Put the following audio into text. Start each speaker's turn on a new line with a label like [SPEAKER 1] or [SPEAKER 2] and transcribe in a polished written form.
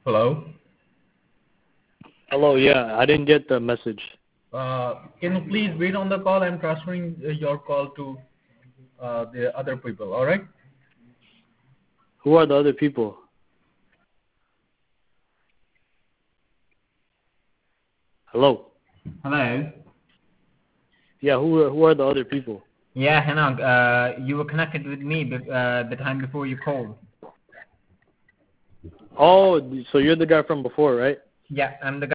[SPEAKER 1] Hello?
[SPEAKER 2] Hello, yeah, I didn't get the message.
[SPEAKER 1] Can you please wait on the call? I'm transferring your call to the other people, alright?
[SPEAKER 2] Who are the other people? Hello?
[SPEAKER 3] Hello?
[SPEAKER 2] Yeah, who are the other people?
[SPEAKER 3] Yeah, Hanok, you were connected with me the time before you called.
[SPEAKER 2] Oh, so you're the guy from before, right?
[SPEAKER 3] Yeah, I'm the